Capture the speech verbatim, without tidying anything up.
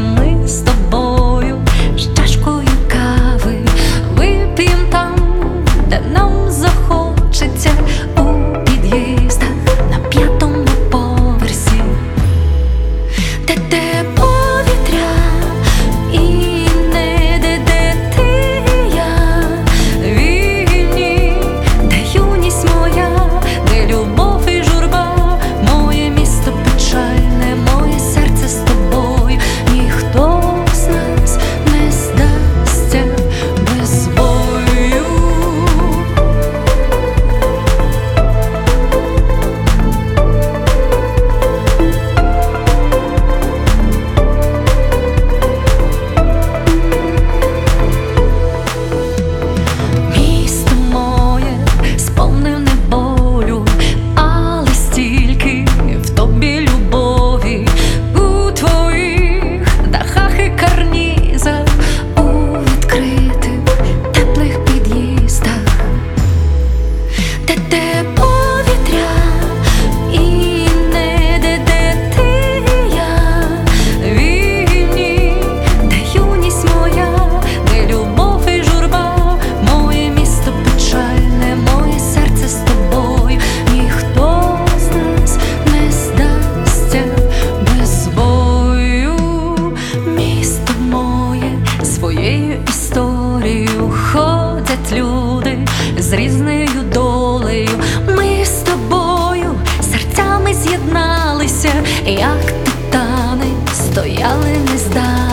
ми з тобою з чашкою кави вип'єм там, де нам захочеться, у під'їздах на п'ятому поверсі, де те повітря і не де, де ти і я вільні, де юність моя, де любов і журба, моє місто печальне, моє серце з тобою. Ніхто з нас не здасться без бою. Місто моє сповнене болю, але стільки в тобі любові, у твоїх дахах і карнізах, у відкритих теплих під'їздах, де те повітря і не де, де ти і я вільні, де юність моя, де любов і журба, моє місто печальне, моє серце з тобою. Ніхто з нас не здасться без бою. Місто моє своєю історією, ходять люди з різною долею. Ми з тобою серцями з'єдналися, як титани, стояли не здалека.